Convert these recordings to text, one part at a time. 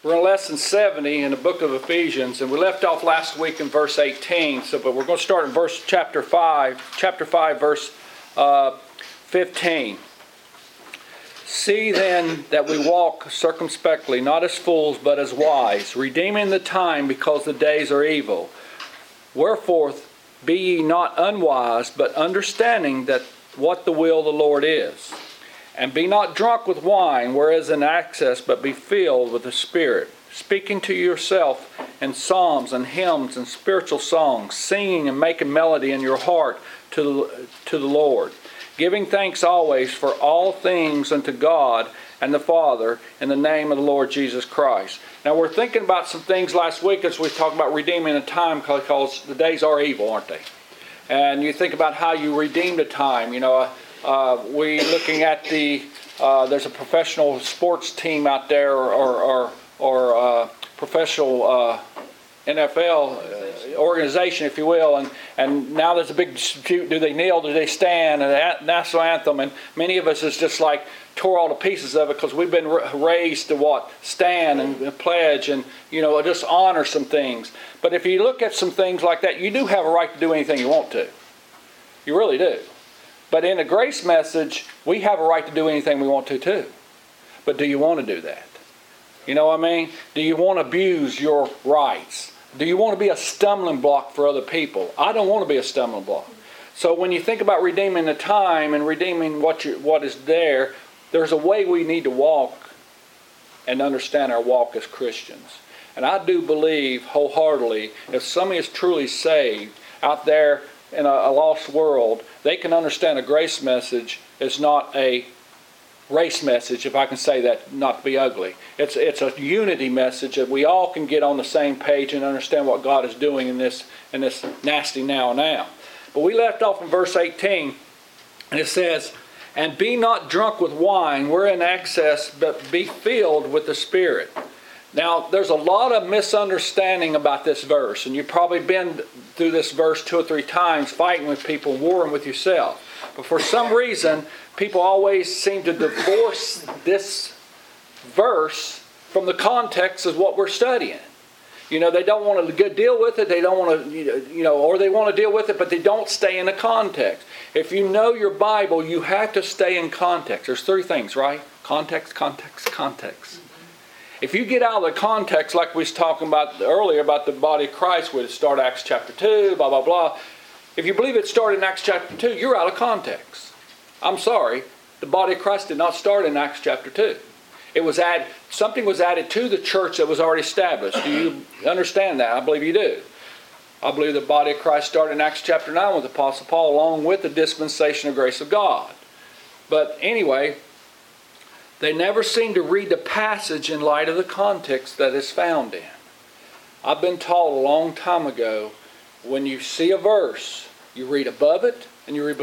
We're in lesson 70 in the book of Ephesians, and we left off last week in verse 18. But we're going to start in chapter 5, verse 15. See then that we walk circumspectly, not as fools, but as wise, redeeming the time, because the days are evil. Wherefore, be ye not unwise, but understanding that what the will of the Lord is. And be not drunk with wine, whereas in excess, but be filled with the Spirit, speaking to yourself in psalms and hymns and spiritual songs, singing and making melody in your heart to the Lord, giving thanks always for all things unto God and the Father in the name of the Lord Jesus Christ. Now we're thinking about some things last week as we talked about redeeming the time, because the days are evil, aren't they? And you think about how you redeem the time. We looking at there's a professional sports team out there, or professional NFL organization, if you will, and now there's a big dispute: do they kneel, do they stand, and the national anthem, and many of us is just like tore all the pieces of it, because we've been raised to stand and pledge and just honor some things. But if you look at some things like that, you do have a right to do anything you want to. You really do. But in a grace message, we have a right to do anything we want to too. But do you want to do that? You know what I mean? Do you want to abuse your rights? Do you want to be a stumbling block for other people? I don't want to be a stumbling block. So when you think about redeeming the time and redeeming what is there, there's a way we need to walk and understand our walk as Christians. And I do believe wholeheartedly, if somebody is truly saved out there in a lost world, they can understand a grace message is not a race message, if I can say that, not to be ugly. It's a unity message that we all can get on the same page and understand what God is doing in this nasty now. But we left off in verse 18, and it says, and be not drunk with wine, wherein excess, but be filled with the Spirit. Now, there's a lot of misunderstanding about this verse, and you've probably been through this verse 2 or 3 times, fighting with people, warring with yourself. But for some reason, people always seem to divorce this verse from the context of what we're studying. They don't want to deal with it. They don't want to, or they want to deal with it, but they don't stay in the context. If you know your Bible, you have to stay in context. There's 3 things, right? Context, context, context. If you get out of the context, like we was talking about earlier about the body of Christ, where it started Acts chapter 2, blah, blah, blah. If you believe it started in Acts chapter 2, you're out of context. I'm sorry, the body of Christ did not start in Acts chapter 2. Something was added to the church that was already established. Do you understand that? I believe you do. I believe the body of Christ started in Acts chapter 9 with the Apostle Paul, along with the dispensation of grace of God. But anyway, they never seem to read the passage in light of the context that it's found in. I've been taught a long time ago, when you see a verse, you read above it and you read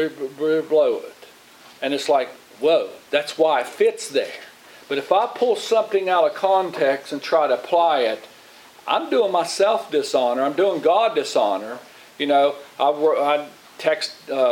below it. And it's like, whoa, that's why it fits there. But if I pull something out of context and try to apply it, I'm doing myself dishonor. I'm doing God dishonor. I text,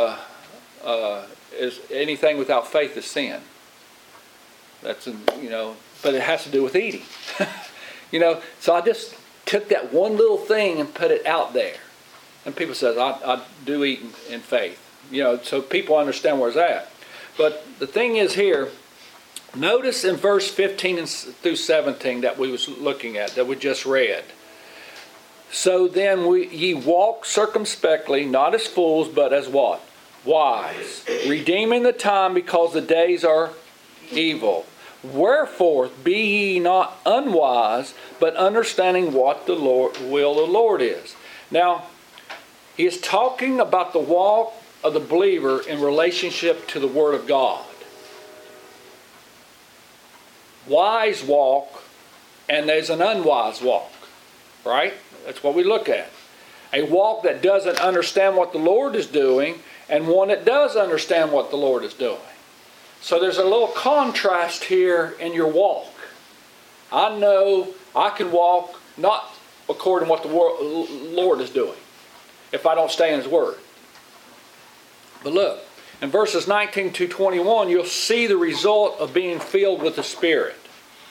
is anything without faith is sin. That's, but it has to do with eating. So I just took that one little thing and put it out there. And people say, I do eat in faith. So people understand where it's at. But the thing is here, notice in verse 15 through 17 that we was looking at, that we just read. So then ye walk circumspectly, not as fools, but as what? Wise. Redeeming the time, because the days are evil. Wherefore be ye not unwise, but understanding what the will of the Lord is. Now, he is talking about the walk of the believer in relationship to the Word of God. Wise walk, and there's an unwise walk. Right? That's what we look at. A walk that doesn't understand what the Lord is doing, and one that does understand what the Lord is doing. So there's a little contrast here in your walk. I know I can walk not according to what the Lord is doing if I don't stay in His Word. But look, in verses 19 to 21, you'll see the result of being filled with the Spirit.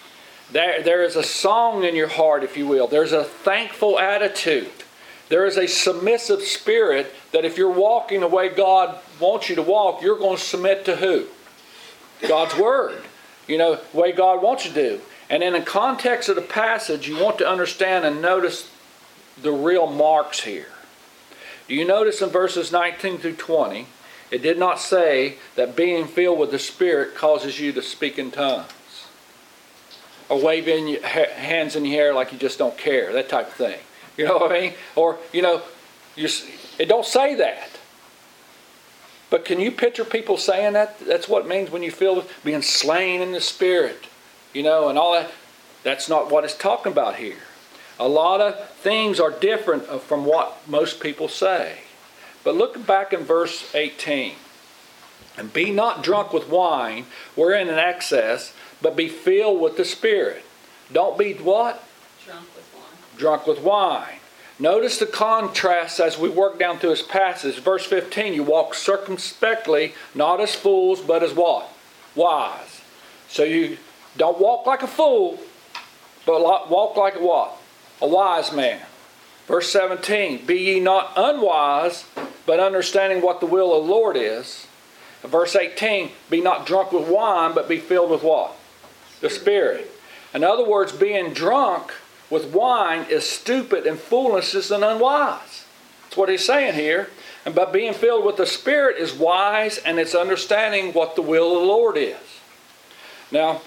There is a song in your heart, if you will. There's a thankful attitude. There is a submissive spirit that if you're walking the way God wants you to walk, you're going to submit to who? God's Word. The way God wants you to do. And in the context of the passage, you want to understand and notice the real marks here. Do you notice in verses 19 through 20, it did not say that being filled with the Spirit causes you to speak in tongues. Or waving your hands in the air like you just don't care. That type of thing. You know what I mean? Or, it don't say that. But can you picture people saying that? That's what it means when you feel being slain in the Spirit. And all that. That's not what it's talking about here. A lot of things are different from what most people say. But look back in verse 18. And be not drunk with wine, wherein in excess, but be filled with the Spirit. Don't be what? Drunk with wine. Drunk with wine. Notice the contrast as we work down through this passage. Verse 15, you walk circumspectly, not as fools, but as what? Wise. So you don't walk like a fool, but walk like a what? A wise man. Verse 17, be ye not unwise, but understanding what the will of the Lord is. Verse 18, be not drunk with wine, but be filled with what? The Spirit. In other words, being drunk with wine is stupid and foolishness and unwise. That's what he's saying here. But being filled with the Spirit is wise, and it's understanding what the will of the Lord is. Now,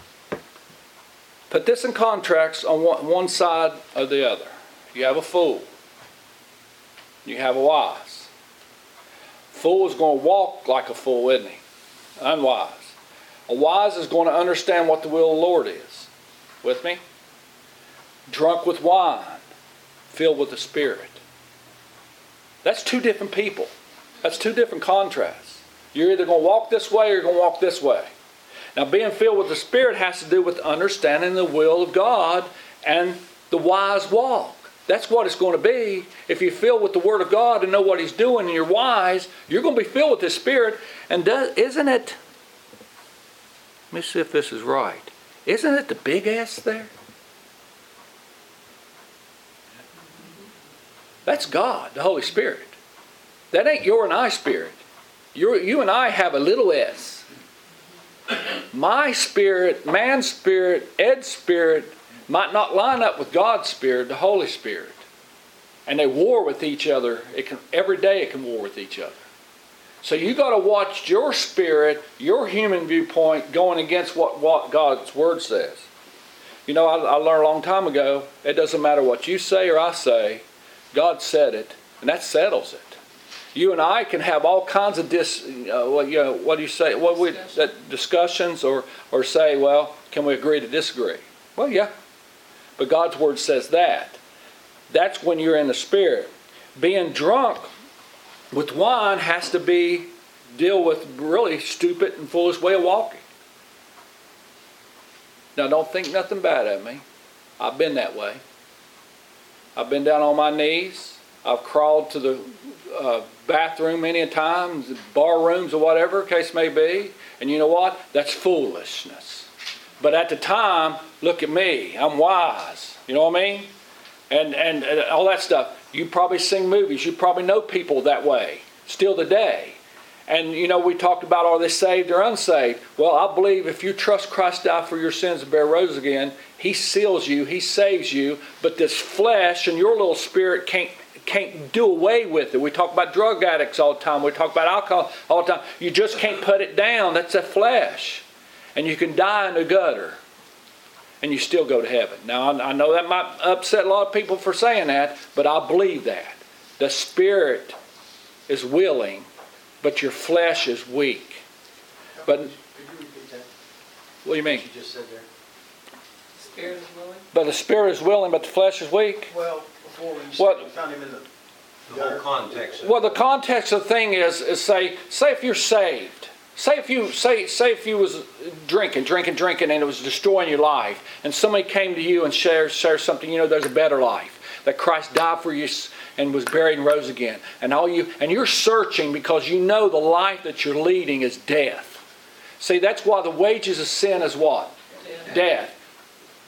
put this in contrast on one side or the other. You have a fool. You have a wise. Fool is going to walk like a fool, isn't he? Unwise. A wise is going to understand what the will of the Lord is. With me? Drunk with wine, filled with the Spirit. That's two different people. That's two different contrasts. You're either going to walk this way or you're going to walk this way. Now, being filled with the Spirit has to do with understanding the will of God and the wise walk. That's what it's going to be. If you're filled with the Word of God and know what He's doing and you're wise, you're going to be filled with His Spirit. And isn't it, let me see if this is right. Isn't it the big S there? That's God, the Holy Spirit. That ain't your and I spirit. You and I have a little s. My spirit, man's spirit, Ed's spirit might not line up with God's Spirit, the Holy Spirit. And they war with each other. Every day it can war with each other. So you got to watch your spirit, your human viewpoint going against what God's Word says. I learned a long time ago, it doesn't matter what you say or I say, God said it, and that settles it. You and I can have all kinds of discussions or say, well, can we agree to disagree? Well, yeah. But God's Word says that. That's when you're in the Spirit. Being drunk with wine has to deal with really stupid and foolish way of walking. Now, don't think nothing bad of me. I've been that way. I've been down on my knees. I've crawled to the bathroom many a time, bar rooms or whatever the case may be. And you know what? That's foolishness. But at the time, look at me. I'm wise. You know what I mean? And all that stuff. You probably sing movies. You probably know people that way still today. And we talked about, are they saved or unsaved? Well, I believe if you trust Christ died for your sins and bear rose again, He seals you, He saves you. But this flesh and your little spirit can't do away with it. We talk about drug addicts all the time. We talk about alcohol all the time. You just can't put it down. That's the flesh. And you can die in the gutter and you still go to heaven. Now, I know that might upset a lot of people for saying that, but I believe that. The Spirit is willing, but your flesh is weak. But could you repeat that? What do you mean? What you just said there. The Spirit is willing. But the Spirit is willing, but the flesh is weak. Well, before when you said you found him in The whole context. Well, the context of the thing is say if you're saved. Say if you was drinking, and it was destroying your life, and somebody came to you and shared something, there's a better life, that Christ died for you and was buried and rose again, and you're searching because you know the life that you're leading is death. See, that's why the wages of sin is what? Death.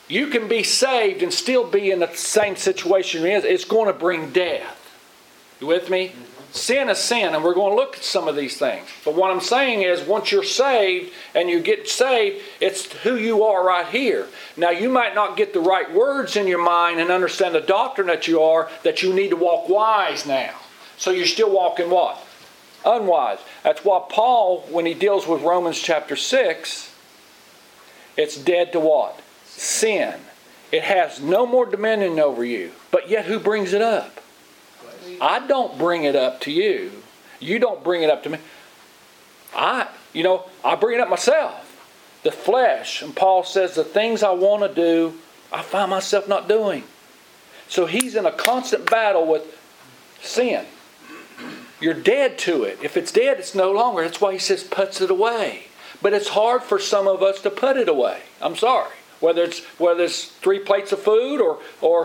You can be saved and still be in the same situation you're in. It's going to bring death. You with me? Sin is sin, and we're going to look at some of these things. But what I'm saying is, once you're saved and you get saved, it's who you are right here. Now, you might not get the right words in your mind and understand the doctrine that you need to walk wise now. So you're still walking what? Unwise. That's why Paul, when he deals with Romans chapter 6, it's dead to what? Sin. It has no more dominion over you. But yet who brings it up? I don't bring it up to you. You don't bring it up to me. I bring it up myself. The flesh. And Paul says the things I want to do, I find myself not doing. So he's in a constant battle with sin. You're dead to it. If it's dead, it's no longer. That's why he says puts it away. But it's hard for some of us to put it away. I'm sorry. Whether it's 3 plates of food or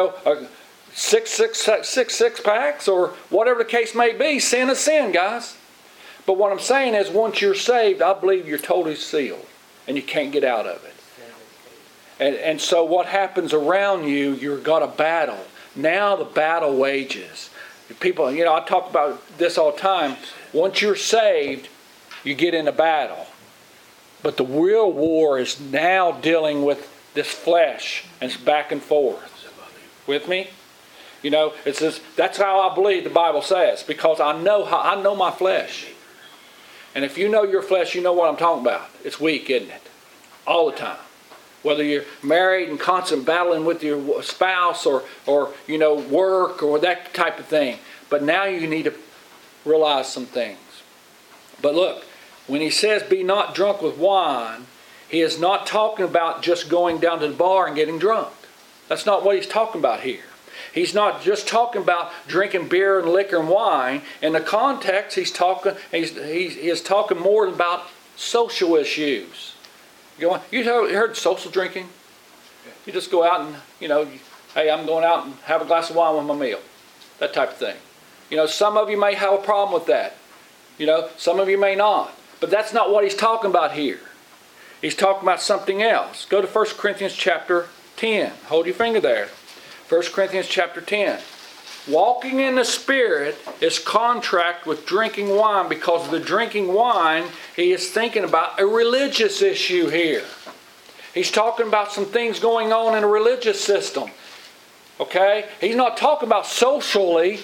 six packs or whatever the case may be, sin is sin, guys. But what I'm saying is, once you're saved, I believe you're totally sealed and you can't get out of it. And so what happens around you, you've got a battle. Now the battle wages. People, I talk about this all the time. Once you're saved, you get in a battle. But the real war is now dealing with this flesh, and it's back and forth. With me? It's just, that's how I believe the Bible says, because I know my flesh. And if you know your flesh, you know what I'm talking about. It's weak, isn't it? All the time. Whether you're married and constant battling with your spouse or work or that type of thing. But now you need to realize some things. But look, when he says be not drunk with wine, he is not talking about just going down to the bar and getting drunk. That's not what he's talking about here. He's not just talking about drinking beer and liquor and wine. In the context, he is talking more about social issues. You heard social drinking? You just go out and, hey, I'm going out and have a glass of wine with my meal. That type of thing. Some of you may have a problem with that. Some of you may not. But that's not what he's talking about here. He's talking about something else. Go to 1 Corinthians chapter 10. Hold your finger there. 1 Corinthians chapter 10. Walking in the Spirit is contract with drinking wine, because of the drinking wine, he is thinking about a religious issue here. He's talking about some things going on in a religious system. Okay? He's not talking about socially.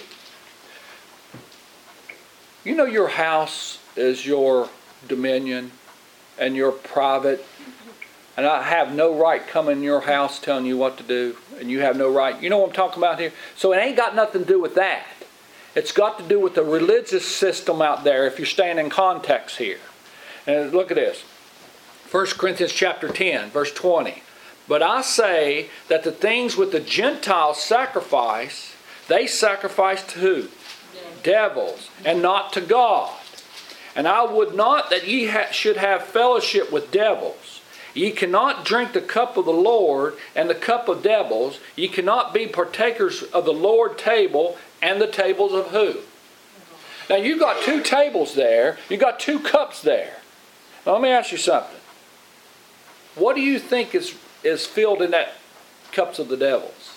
Your house is your dominion and your private. And I have no right coming in your house telling you what to do. And you have no right. You know what I'm talking about here? So it ain't got nothing to do with that. It's got to do with the religious system out there, if you're staying in context here. And look at this. 1 Corinthians chapter 10, verse 20. But I say that the things which the Gentiles sacrifice, they sacrifice to who? Devils, and not to God. And I would not that ye should have fellowship with devils. Ye cannot drink the cup of the Lord and the cup of devils. Ye cannot be partakers of the Lord's table and the tables of who? Now you've got 2 tables there. You've got 2 cups there. Now let me ask you something. What do you think is filled in that cups of the devils?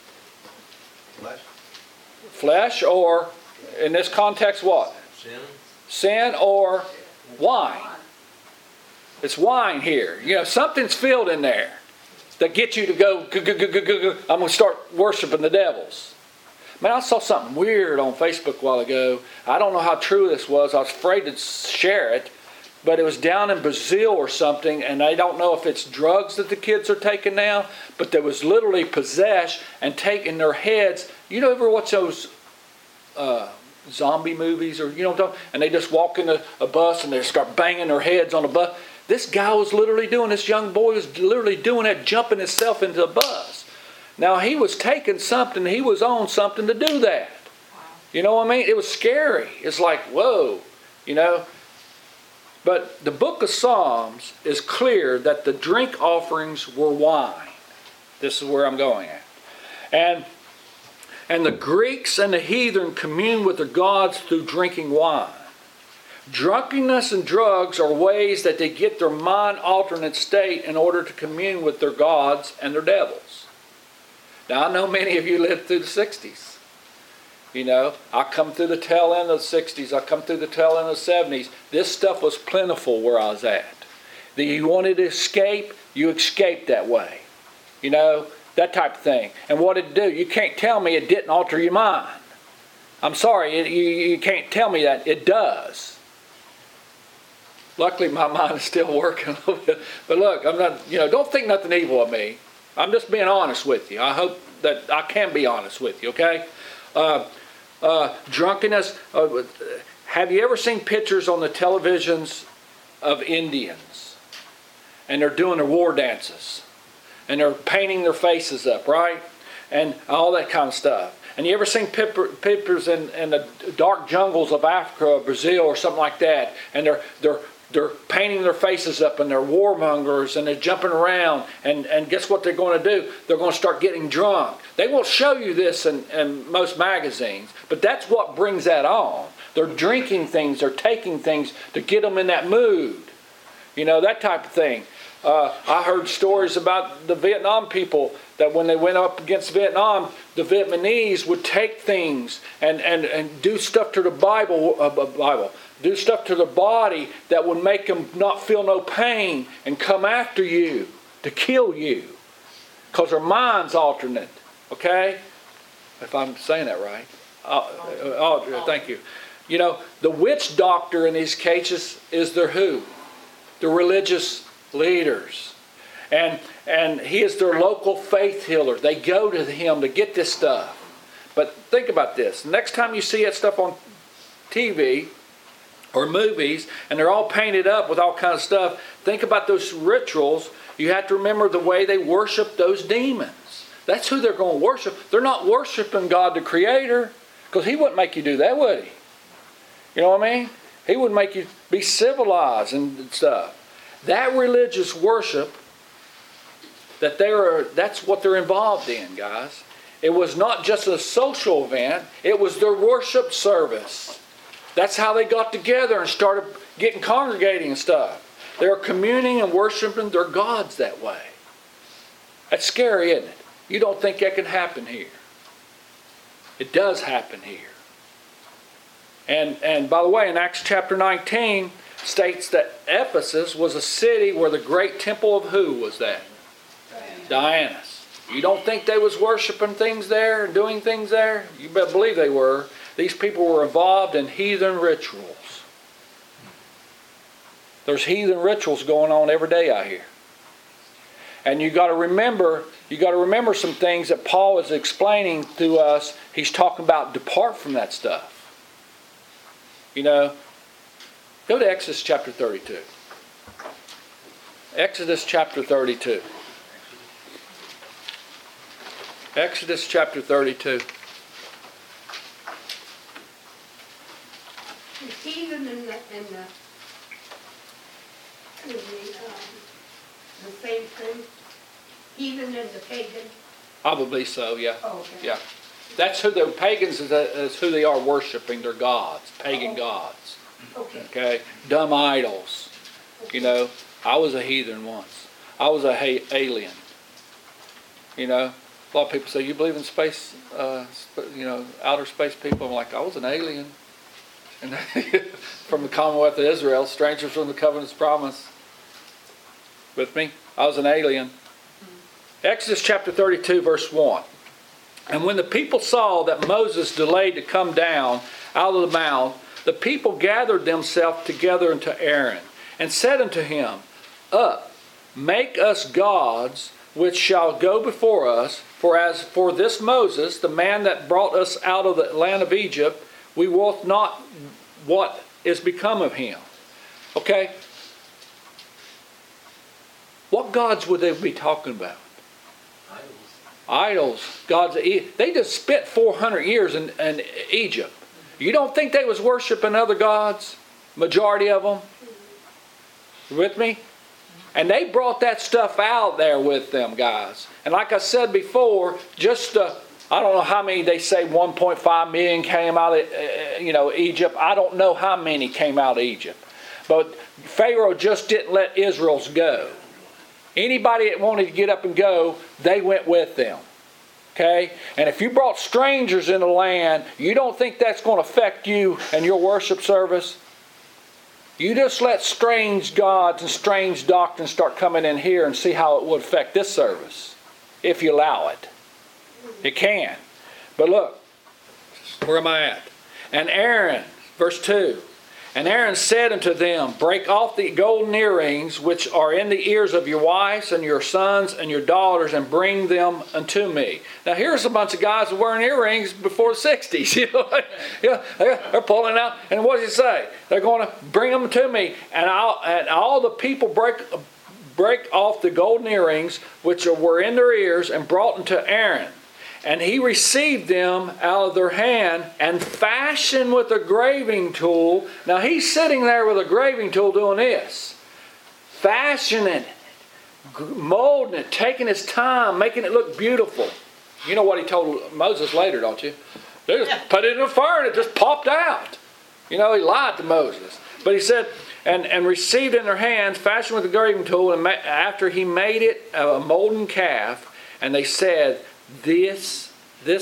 Flesh, or in this context what? Sin or wine. It's wine here. Something's filled in there that gets you to go, I'm going to start worshiping the devils. Man, I saw something weird on Facebook a while ago. I don't know how true this was. I was afraid to share it. But it was down in Brazil or something, and I don't know if it's drugs that the kids are taking now, but there was literally possessed and taking their heads. You ever watch those zombie movies, or what I'm talking? And they just walk into a bus and they start banging their heads on the bus. This guy was literally doing, this young boy was literally doing that, jumping himself into the bus. Now he was taking something, he was on something to do that. Wow. You know what I mean? It was scary. It's like, whoa, But the book of Psalms is clear that the drink offerings were wine. This is where I'm going at. And the Greeks and the heathen communed with their gods through drinking wine. Drunkenness and drugs are ways that they get their mind-alternate state in order to commune with their gods and their devils. Now, I know many of you lived through the 60s. You know, I come through the tail end of the 60s. I come through the tail end of the 70s. This stuff was plentiful where I was at. You wanted to escape, you escaped that way. You know, that type of thing. And what did it do? You can't tell me it didn't alter your mind. I'm sorry, you can't tell me that. It does. Luckily, my mind is still working a little bit. But look, I'm not, don't think nothing evil of me. I'm just being honest with you. I hope that I can be honest with you, okay? Drunkenness. Have you ever seen pictures on the televisions of Indians? And they're doing their war dances. And they're painting their faces up, right? And all that kind of stuff. And you ever seen pictures in the dark jungles of Africa or Brazil or something like that? And they're painting their faces up and they're warmongers and they're jumping around. And guess what they're going to do? They're going to start getting drunk. They won't show you this in most magazines, but that's what brings that on. They're drinking things, they're taking things to get them in that mood. You know, that type of thing. I heard stories about the Vietnam people that when they went up against Vietnam, the Vietnamese would take things and do stuff to the do stuff to the body that would make them not feel no pain and come after you to kill you. Because their mind's alternate. Okay? If I'm saying that right. Thank you. You know, the witch doctor in these cases is their who? The religious leaders. And he is their local faith healer. They go to him to get this stuff. But think about this. Next time you see that stuff on TV or movies, and they're all painted up with all kinds of stuff, think about those rituals. You have to remember the way they worship those demons. That's who they're going to worship. They're not worshiping God the Creator, because He wouldn't make you do that, would He? You know what I mean? He would make you be civilized and stuff. That religious worship, that's what they're involved in, guys. It was not just a social event. It was their worship service. That's how they got together and started congregating and stuff. They were communing and worshiping their gods that way. That's scary, isn't it? You don't think that can happen here. It does happen here. And by the way, in Acts chapter 19, states that Ephesus was a city where the great temple of who was that? Diana's. You don't think they was worshiping things there and doing things there? You better believe they were. These people were involved in heathen rituals. There's heathen rituals going on every day out here. And you got to remember some things that Paul is explaining to us. He's talking about depart from that stuff. You know, go to Exodus chapter 32. Exodus chapter 32. Exodus chapter 32. The heathen and the same thing? Heathen and the pagan? Probably so, yeah. Oh, okay. Yeah. That's who the pagans is who they are worshiping, their gods, pagan gods. Okay. Okay? Dumb idols. You know, I was a heathen once. I was a alien. You know, a lot of people say, you believe in space, outer space people? I'm like, I was an alien. And from the Commonwealth of Israel, strangers from the covenant's promise. With me? I was an alien. Exodus chapter 32, verse 1. And when the people saw that Moses delayed to come down out of the mount, the people gathered themselves together unto Aaron, and said unto him, Up, make us gods, which shall go before us. For as for this Moses, the man that brought us out of the land of Egypt, we wot not what is become of him. Okay? What gods would they be talking about? Idols. Gods. They just spent 400 years in Egypt. You don't think they was worshiping other gods? Majority of them? You with me? And they brought that stuff out there with them, guys. And like I said before, just I don't know how many, they say 1.5 million came out of, Egypt. I don't know how many came out of Egypt. But Pharaoh just didn't let Israel's go. Anybody that wanted to get up and go, they went with them. Okay? And if you brought strangers in the land, you don't think that's going to affect you and your worship service? You just let strange gods and strange doctrines start coming in here and see how it would affect this service, if you allow it. It can. But look, where am I at? And Aaron, verse 2. And Aaron said unto them, break off the golden earrings which are in the ears of your wives and your sons and your daughters, and bring them unto me. Now here's a bunch of guys wearing earrings before the 60s. They're pulling out. And what does he say? They're going to bring them to me. And all the people break off the golden earrings which were in their ears, and brought them to Aaron. And he received them out of their hand and fashioned with a graving tool. Now he's sitting there with a graving tool doing this. Fashioning it, molding it, taking his time, making it look beautiful. You know what he told Moses later, don't you? They just put it in the fire and it just popped out. He lied to Moses. But he said, and received in their hands, fashioned with a graving tool, and after he made it a molten calf, and they said, This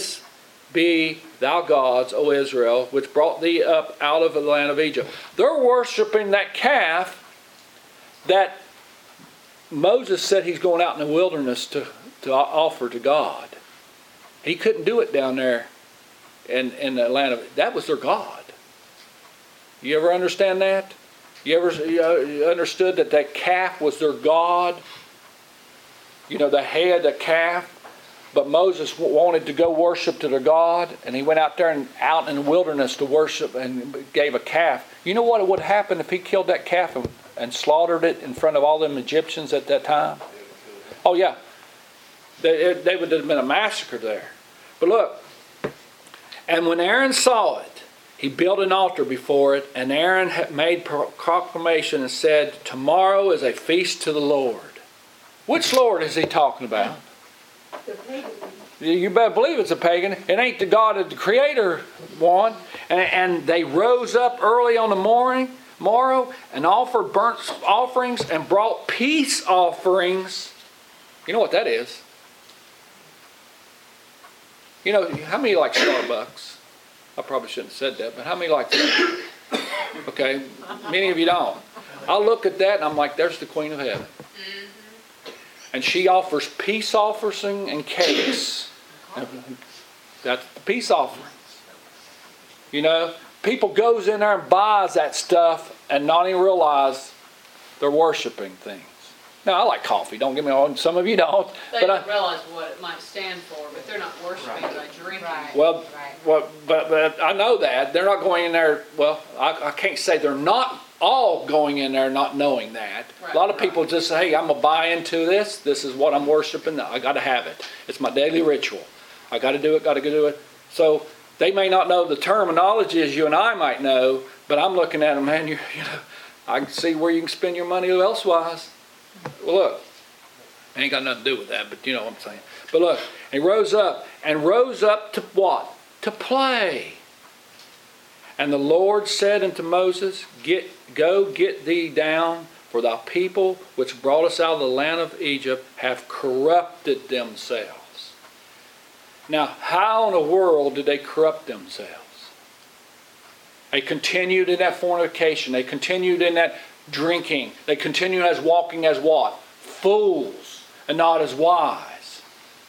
be thou gods, O Israel, which brought thee up out of the land of Egypt. They're worshiping that calf that Moses said he's going out in the wilderness to offer to God. He couldn't do it down there in the land of... That was their God. You ever understand that? You ever understood that calf was their God? They had a calf. But Moses wanted to go worship to their God, and he went out there and out in the wilderness to worship and gave a calf. You know what would happen if he killed that calf and slaughtered it in front of all them Egyptians at that time? Oh yeah, they would have been a massacre there. But look, and when Aaron saw it, he built an altar before it, and Aaron had made proclamation and said, tomorrow is a feast to the Lord. Which Lord is he talking about? The pagan. You better believe it's a pagan. It ain't the God of the Creator one. And they rose up early on the morrow and offered burnt offerings and brought peace offerings. You know what that is? How many like Starbucks? I probably shouldn't have said that, but how many like that? Okay, many of you don't. I look at that and I'm like, there's the Queen of Heaven. And she offers peace offering and cakes. That's the peace offerings. People goes in there and buys that stuff and not even realize they're worshiping things. Now, I like coffee. Don't get me wrong. Some of you don't. They don't realize what it might stand for, but they're not worshiping by drinking. Well, but I know that. They're not going in there. Well, I can't say they're not all going in there not knowing that. Right. A lot of people just say, hey, I'm going to buy into this. This is what I'm worshiping. I got to have it. It's my daily ritual. I got to do it. So they may not know the terminology as you and I might know, but I'm looking at them, man, I can see where you can spend your money elsewise. Well, look, it ain't got nothing to do with that, but you know what I'm saying. But look, he rose up to what? To play. And the Lord said unto Moses, Go get thee down, for thy people which brought us out of the land of Egypt have corrupted themselves. Now, how in the world did they corrupt themselves? They continued in that fornication. They continued in that drinking. They continued as walking as what? Fools and not as wise.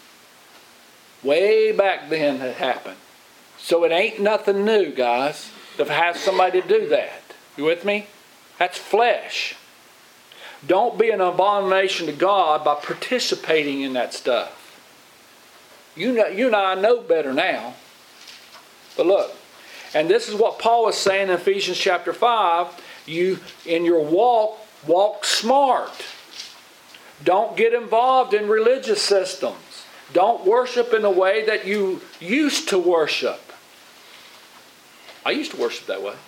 Way back then it happened. So it ain't nothing new, guys, to have somebody do that. You with me? That's flesh. Don't be an abomination to God by participating in that stuff. You and I know better now. But look, and this is what Paul is saying in Ephesians chapter 5. You, in your walk smart. Don't get involved in religious systems. Don't worship in the way that you used to worship. I used to worship that way.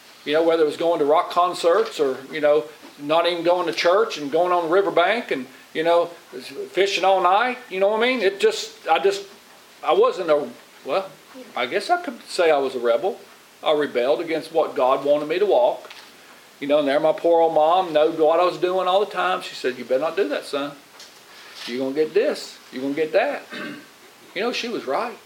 Whether it was going to rock concerts or, not even going to church and going on the riverbank and fishing all night. You know what I mean? I wasn't I guess I could say I was a rebel. I rebelled against what God wanted me to walk. And there my poor old mom knew what I was doing all the time. She said, you better not do that, son. You're going to get this. You're going to get that. She was right.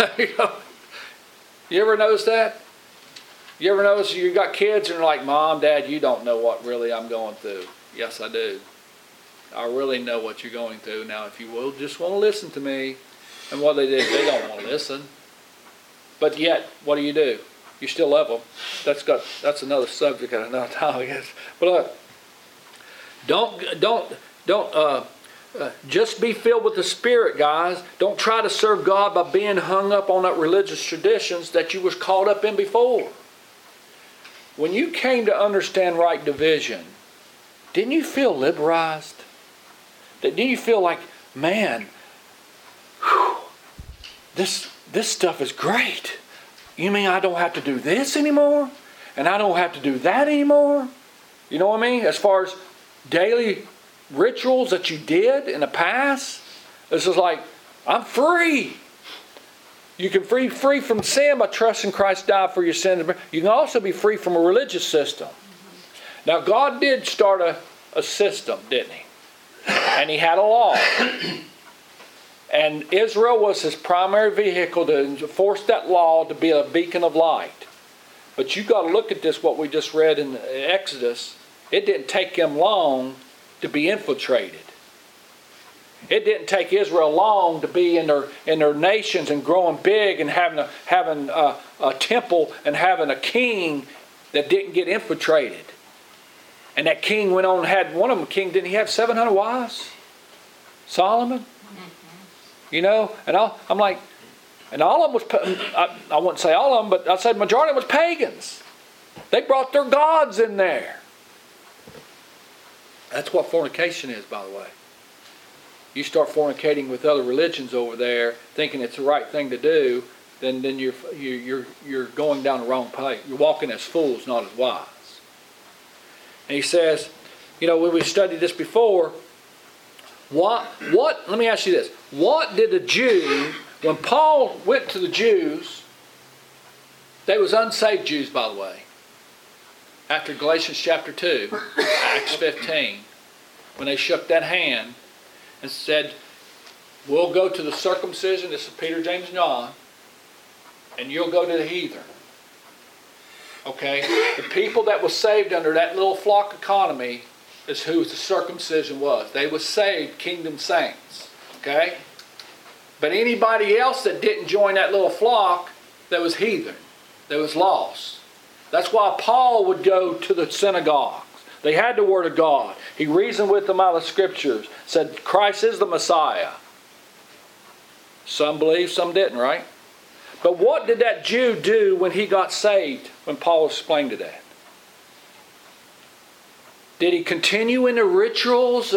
You ever notice that? You ever notice you got kids and they're like, Mom, Dad, you don't know what really I'm going through. Yes, I do. I really know what you're going through. Now, if you will just want to listen to me. And what they do, they don't want to listen. But yet, what do? You still love them. That's another subject at another time, I guess. But don't just be filled with the Spirit, guys. Don't try to serve God by being hung up on that religious traditions that you was caught up in before. When you came to understand right division, didn't you feel liberalized? Didn't you feel like, man, this stuff is great. You mean I don't have to do this anymore? And I don't have to do that anymore? You know what I mean? As far as daily rituals that you did in the past, this is like, I'm free. You can be free from sin by trusting Christ died for your sins. You can also be free from a religious system. Now, God did start a system, didn't He? And He had a law. And Israel was His primary vehicle to enforce that law to be a beacon of light. But you've got to look at this, what we just read in Exodus. It didn't take them long to be infiltrated. It didn't take Israel long to be in their nations and growing big and having a temple and having a king that didn't get infiltrated. And that king went on and had, one of them, didn't he have 700 wives? Solomon? And I'm like, and all of them was, I wouldn't say all of them, but I'd say the majority of them was pagans. They brought their gods in there. That's what fornication is, by the way. You start fornicating with other religions over there, thinking it's the right thing to do, then you're going down the wrong path. You're walking as fools, not as wise. And he says, when we studied this before, let me ask you this. What did a Jew, when Paul went to the Jews, they was unsaved Jews, by the way, after Galatians chapter 2, Acts 15, when they shook that hand and said, we'll go to the circumcision, this is Peter, James, and John, and you'll go to the heathen. Okay? The people that was saved under that little flock economy is who the circumcision was. They were saved kingdom saints. Okay? But anybody else that didn't join that little flock, that was heathen. That was lost. That's why Paul would go to the synagogues. They had the Word of God. He reasoned with them out of the Scriptures. Said Christ is the Messiah. Some believed, some didn't, right? But what did that Jew do when he got saved, when Paul explained to that? Did he continue in the rituals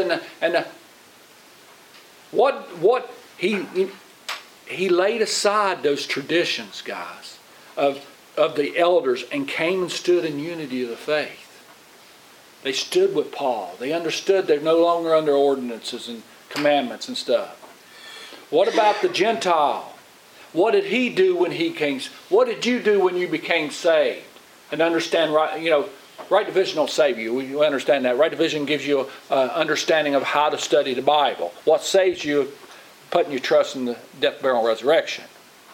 what he laid aside those traditions, guys, of the elders and came and stood in unity of the faith. They stood with Paul. They understood they're no longer under ordinances and commandments and stuff. What about the Gentile? What did he do when he came? What did you do when you became saved? And understand, right? Right division don't save you. We understand that. Right division gives you an understanding of how to study the Bible. What saves you? Putting your trust in the death, burial, and resurrection.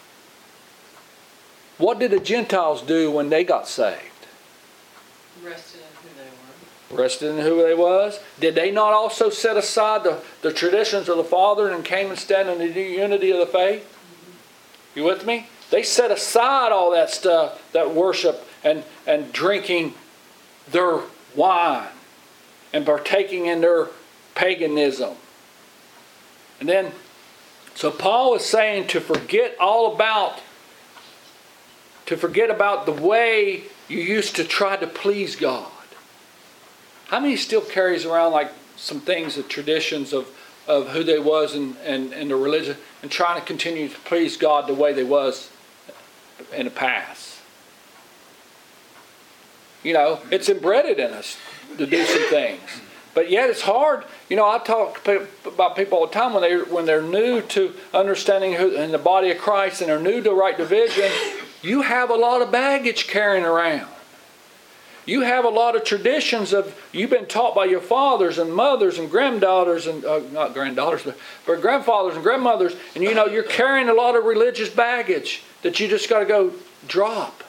What did the Gentiles do when they got saved? Rested in who they were. Rested in who they was? Did they not also set aside the traditions of the Father and came and stand in the unity of the faith? Mm-hmm. You with me? They set aside all that stuff, that worship and drinking their wine and partaking in their paganism. And then, so Paul is saying to forget about the way you used to try to please God. How many still carries around like some things, the traditions of who they was and the religion, and trying to continue to please God the way they was in the past? It's embedded in us to do some things. But yet it's hard. You know, I talk about people all the time when they're new to understanding who in the body of Christ and they're new to right division. You have a lot of baggage carrying around. You have a lot of traditions of you've been taught by your fathers and mothers and granddaughters and not granddaughters, but grandfathers and grandmothers, and you know you're carrying a lot of religious baggage that you just got to go drop.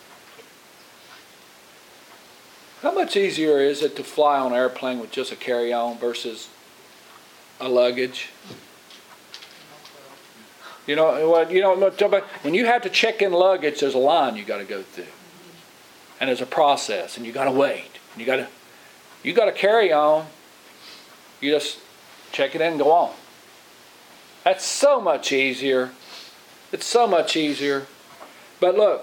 How much easier is it to fly on an airplane with just a carry-on versus a luggage? You know, when you have to check in luggage, there's a line you got to go through, and there's a process, and you got to wait. And you got to carry on. You just check it in and go on. That's so much easier. It's so much easier. But look,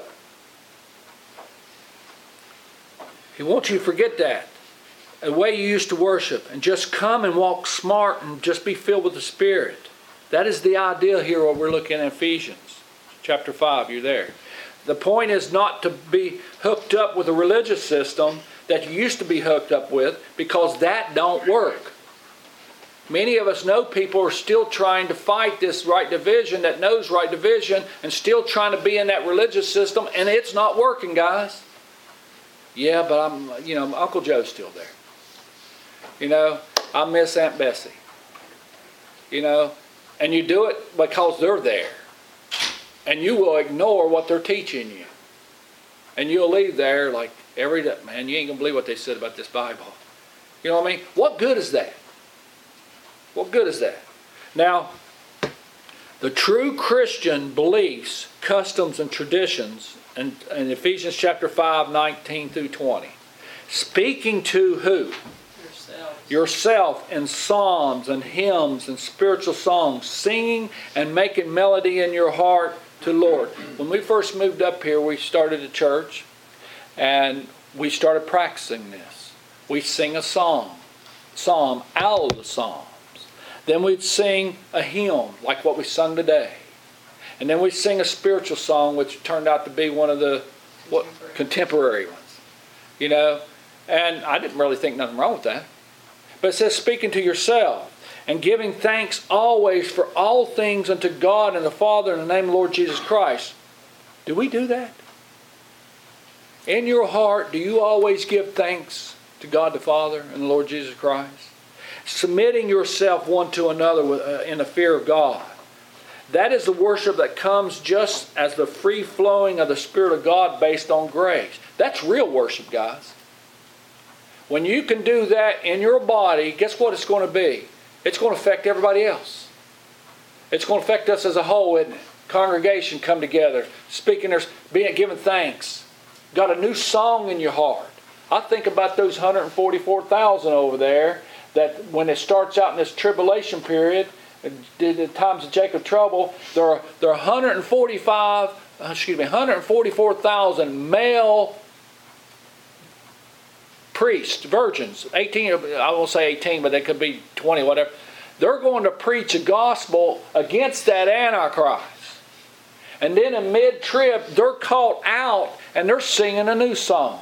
He wants you to forget that. The way you used to worship, and just come and walk smart and just be filled with the Spirit. That is the idea here, what we're looking at in Ephesians chapter 5. You're there. The point is not to be hooked up with a religious system that you used to be hooked up with, because that don't work. Many of us know people are still trying to fight this right division that knows right division and still trying to be in that religious system, and it's not working, guys. Yeah, but Uncle Joe's still there. You know, I miss Aunt Bessie. You know, and you do it because they're there. And you will ignore what they're teaching you. And you'll leave there like every day, man, you ain't going to believe what they said about this Bible. You know what I mean? What good is that? What good is that? Now, the true Christian beliefs, customs, and traditions in Ephesians chapter 5, 19 through 20. Speaking to who? Yourself in psalms and hymns and spiritual songs, singing and making melody in your heart to the Lord. When we first moved up here, we started a church and we started practicing this. We sing a psalm out of the Psalms. Then we'd sing a hymn like what we sung today. And then we'd sing a spiritual song, which turned out to be one of the contemporary ones. You know, and I didn't really think nothing wrong with that. But it says, speaking to yourself and giving thanks always for all things unto God and the Father in the name of the Lord Jesus Christ. Do we do that? In your heart, do you always give thanks to God the Father and the Lord Jesus Christ? Submitting yourself one to another in the fear of God. That is the worship that comes just as the free flowing of the Spirit of God based on grace. That's real worship, guys. When you can do that in your body, guess what it's going to be? It's going to affect everybody else. It's going to affect us as a whole, isn't it? Congregation come together, speaking, giving thanks. Got a new song in your heart. I think about those 144,000 over there that when it starts out in this tribulation period, the times of Jacob's trouble, there are 144,000 male priests, virgins, 18, I won't say 18, but they could be 20, whatever. They're going to preach a gospel against that Antichrist. And then in mid-trib, they're caught out and they're singing a new song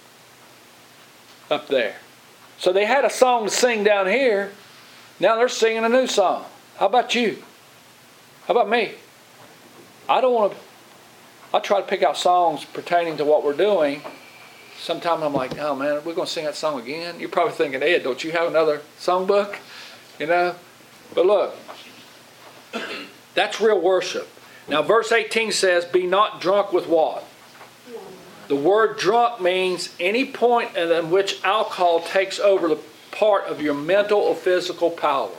up there. So they had a song to sing down here. Now they're singing a new song. How about you? How about me? I try to pick out songs pertaining to what we're doing. Sometimes I'm like, oh man, we're going to sing that song again? You're probably thinking, Ed, don't you have another songbook? You know? But look, that's real worship. Now verse 18 says, be not drunk with what? The word drunk means any point in which alcohol takes over the part of your mental or physical power.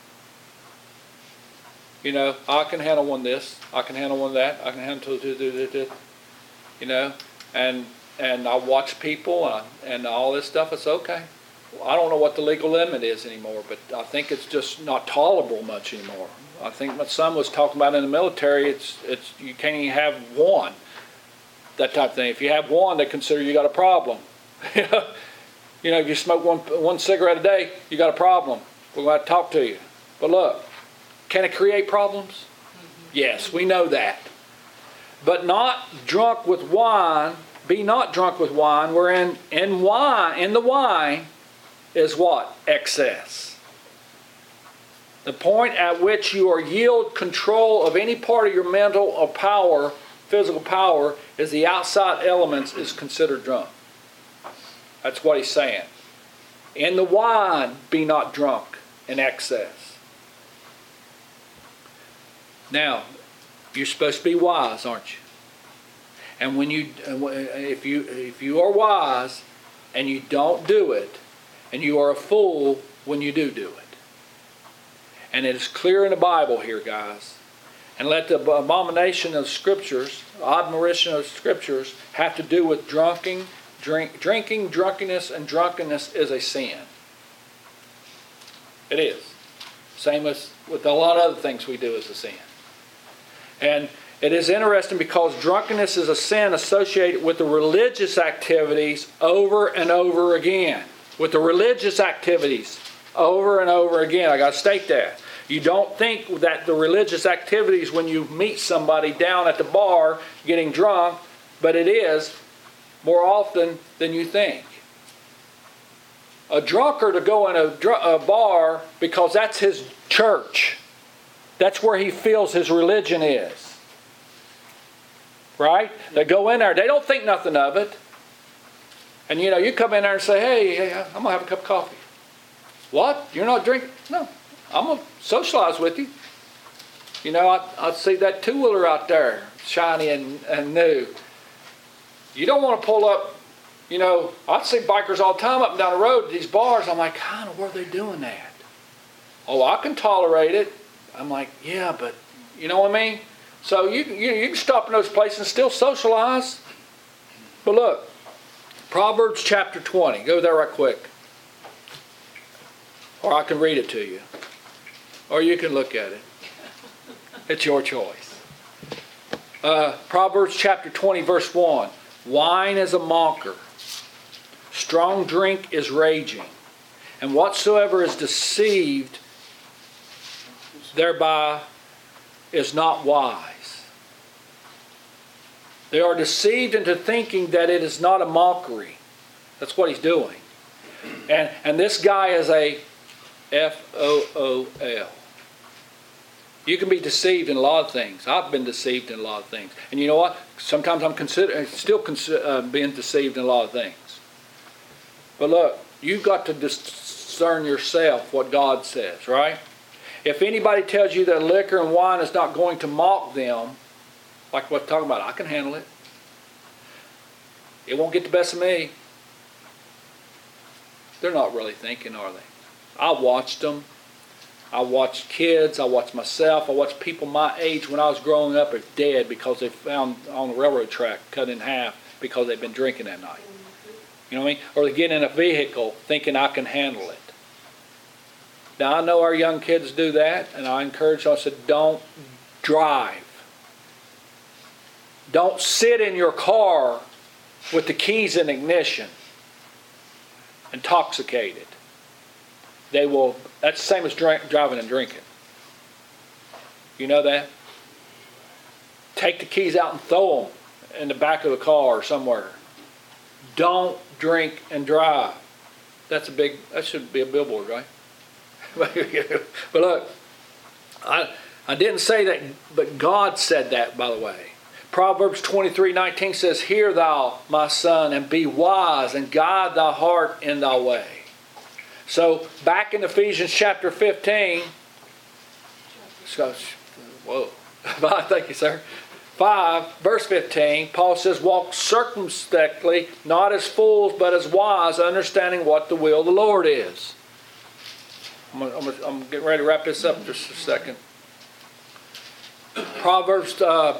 You know, I can handle one this, I can handle one that, I can handle this. You know, and I watch people and all this stuff. It's okay. I don't know what the legal limit is anymore, but I think it's just not tolerable much anymore. I think my son was talking about in the military, it's you can't even have one. That type of thing. If you have one, they consider you got a problem. You know, if you smoke one cigarette a day, you got a problem. We're going to have to talk to you. But look, can it create problems? Yes, we know that. But not drunk with wine. Be not drunk with wine. Wherein in the wine, is what? Excess. The point at which you are yield control of any part of your mental or power, physical power, is the outside elements is considered drunk. That's what he's saying. In the wine, be not drunk in excess. Now, you're supposed to be wise, aren't you? And when if you are wise and you don't do it, and you are a fool when you do it. And it is clear in the Bible here, guys. And let the abomination of Scriptures, admiration of Scriptures, have to do with drinking, drunkenness, and drunkenness is a sin. It is. Same as with a lot of other things we do as a sin. And it is interesting because drunkenness is a sin associated with the religious activities over and over again. With the religious activities over and over again. I got to state that. You don't think that the religious activities when you meet somebody down at the bar getting drunk, but it is more often than you think. A drunkard to go in a bar because that's his church. That's where he feels his religion is. Right? They go in there. They don't think nothing of it. And you come in there and say, hey, I'm going to have a cup of coffee. What? You're not drinking? No. I'm going to socialize with you. I see that two-wheeler out there, shiny and new. You don't want to pull up, I see bikers all the time up and down the road at these bars. I'm like, kind of where are they doing that? Oh, I can tolerate it. I'm like, yeah, but you know what I mean? So you can stop in those places and still socialize. But look, Proverbs chapter 20. Go there right quick. Or I can read it to you. Or you can look at it. It's your choice. Proverbs chapter 20 verse 1. Wine is a mocker. Strong drink is raging. And whatsoever is deceived thereby is not wise. They are deceived into thinking that it is not a mockery. That's what he's doing. And this guy is a F-O-O-L. You can be deceived in a lot of things. I've been deceived in a lot of things. And you know what? Sometimes I'm still being deceived in a lot of things. But look, you've got to discern yourself what God says, right? If anybody tells you that liquor and wine is not going to mock them, like what we're talking about, I can handle it. It won't get the best of me. They're not really thinking, are they? I watched them. I watched kids. I watched myself. I watched people my age when I was growing up are dead because they found on the railroad track cut in half because they've been drinking that night. You know what I mean? Or they get in a vehicle thinking I can handle it. Now I know our young kids do that, and I encourage them. I said, don't drive. Don't sit in your car with the keys in ignition, intoxicated. That's the same as driving and drinking. You know that? Take the keys out and throw them in the back of the car or somewhere. Don't drink and drive. That should be a billboard, right? But look, I didn't say that, but God said that, by the way. Proverbs 23:19 says, Hear thou, my son, and be wise, and guide thy heart in thy way. So, back in Ephesians chapter 15, thank you, sir. 5, verse 15, Paul says, Walk circumspectly, not as fools, but as wise, understanding what the will of the Lord is. I'm getting ready to wrap this up just a second. Proverbs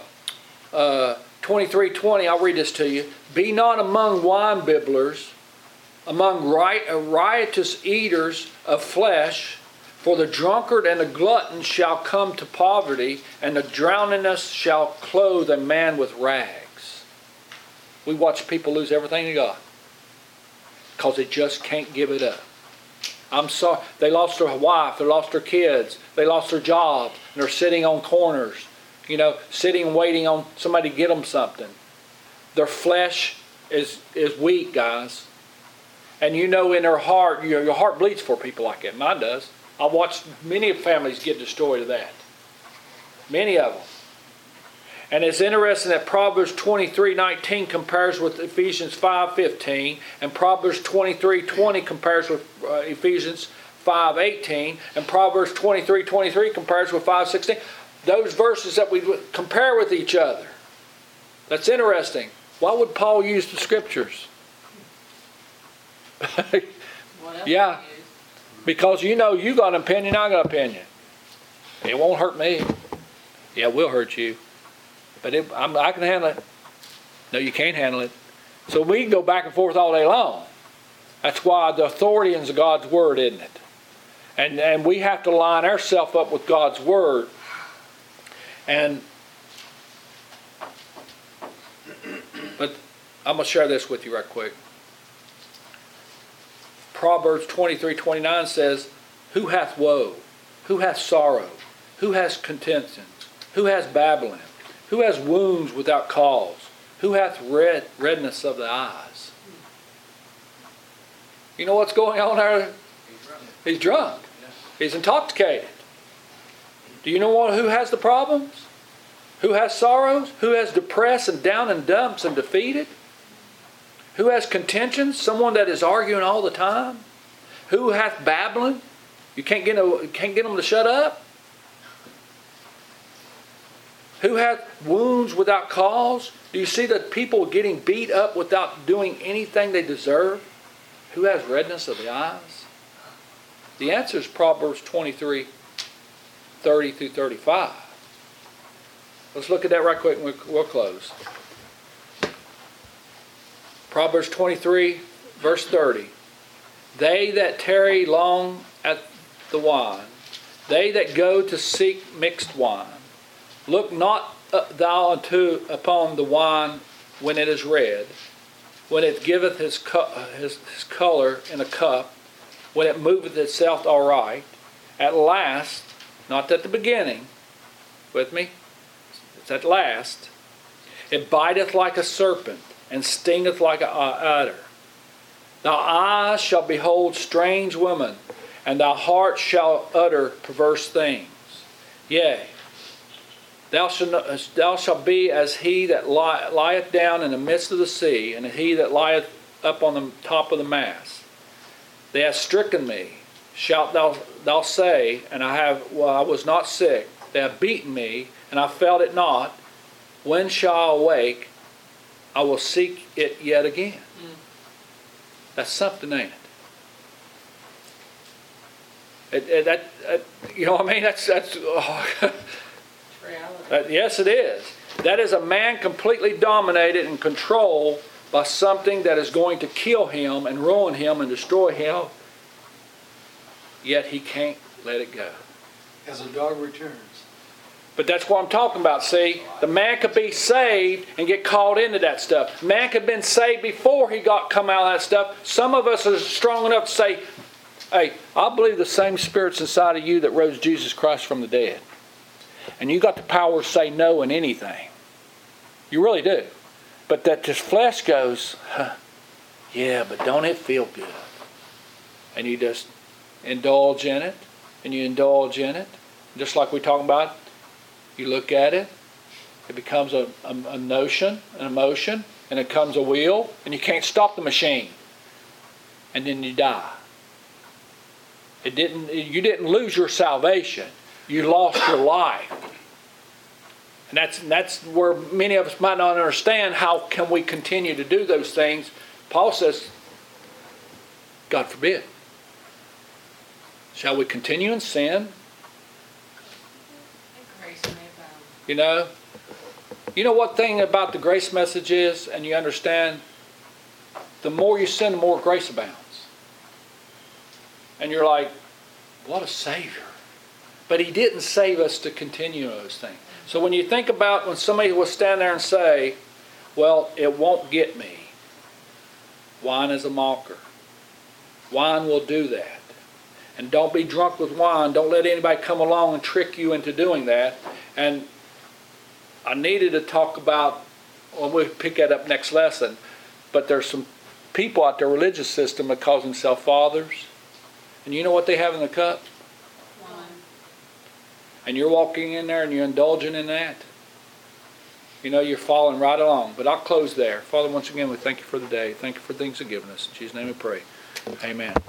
23:20, I'll read this to you. Be not among wine bibblers, among riotous eaters of flesh, for the drunkard and the glutton shall come to poverty, and the drowniness shall clothe a man with rags. We watch people lose everything they got because they just can't give it up. I'm sorry, they lost their wife, they lost their kids, they lost their job, and they're sitting on corners, sitting and waiting on somebody to get them something. Their flesh is weak, guys. And you know in their heart, your heart bleeds for people like that. Mine does. I've watched many families get destroyed of that. Many of them. And it's interesting that Proverbs 23:19 compares with Ephesians 5:15, and Proverbs 23:20 compares with Ephesians 5:18, and Proverbs 23:23 compares with 5:16. Those verses that we compare with each other. That's interesting. Why would Paul use the scriptures? What else Yeah. do you use? Because you know you got an opinion, I got an opinion. It won't hurt me. Yeah, it will hurt you. But I can handle it. No, you can't handle it. So we can go back and forth all day long. That's why the authority is God's Word, isn't it? And we have to line ourselves up with God's Word. But I'm going to share this with you right quick. Proverbs 23:29 says, who hath woe? Who hath sorrow? Who has contention? Who has babbling? Who has wounds without cause? Who hath redness of the eyes? You know what's going on there? He's drunk. He's intoxicated. Do you know who has the problems? Who has sorrows? Who has depressed and down in dumps and defeated? Who has contentions? Someone that is arguing all the time. Who hath babbling? You can't get them to shut up. Who hath wounds without cause? Do you see that people getting beat up without doing anything they deserve? Who has redness of the eyes? The answer is Proverbs 23:30 through 35. Let's look at that right quick and we'll close. Proverbs 23, verse 30. They that tarry long at the wine, they that go to seek mixed wine, look not thou upon the wine when it is red, when it giveth his color in a cup, when it moveth itself aright. At last, not at the beginning, with me? It's at last. It biteth like a serpent, and stingeth like an adder. Thy eyes shall behold strange women, and thy heart shall utter perverse things. Yea, thou shalt be as he that lieth down in the midst of the sea, and he that lieth up on the top of the mast. They have stricken me, shalt thou say, and I was not sick. They have beaten me, and I felt it not. When shall I awake? I will seek it yet again. That's something, ain't it? You know what I mean? That's Reality. yes, it is. That is a man completely dominated and controlled by something that is going to kill him and ruin him and destroy him. Yet he can't let it go. As a dog returns. But that's what I'm talking about, see? The man could be saved and get caught into that stuff. Man could have been saved before he come out of that stuff. Some of us are strong enough to say, hey, I believe the same Spirit's inside of you that rose Jesus Christ from the dead. And you got the power to say no in anything. You really do. But that this flesh goes, yeah, but don't it feel good? And you just indulge in it, and you indulge in it. Just like we're talking about, you look at it, it becomes a notion, an emotion, and it becomes a wheel, and you can't stop the machine. And then you die. You didn't lose your salvation. You lost your life. And that's where many of us might not understand how can we continue to do those things. Paul says, God forbid. Shall we continue in sin? Grace may abound. You know what thing about the grace message is, and you understand, the more you sin, the more grace abounds. And you're like, what a Savior. But He didn't save us to continue those things. So when you think about when somebody will stand there and say, well, it won't get me. Wine is a mocker. Wine will do that. And don't be drunk with wine. Don't let anybody come along and trick you into doing that. And I needed to talk about, well, we'll pick that up next lesson, but there's some people out there, religious system, that calls themselves fathers. And you know what they have in the cup? Wine. And you're walking in there and you're indulging in that. You know, you're following right along. But I'll close there. Father, once again, we thank you for the day. Thank you for things you've given us. In Jesus' name we pray. Amen.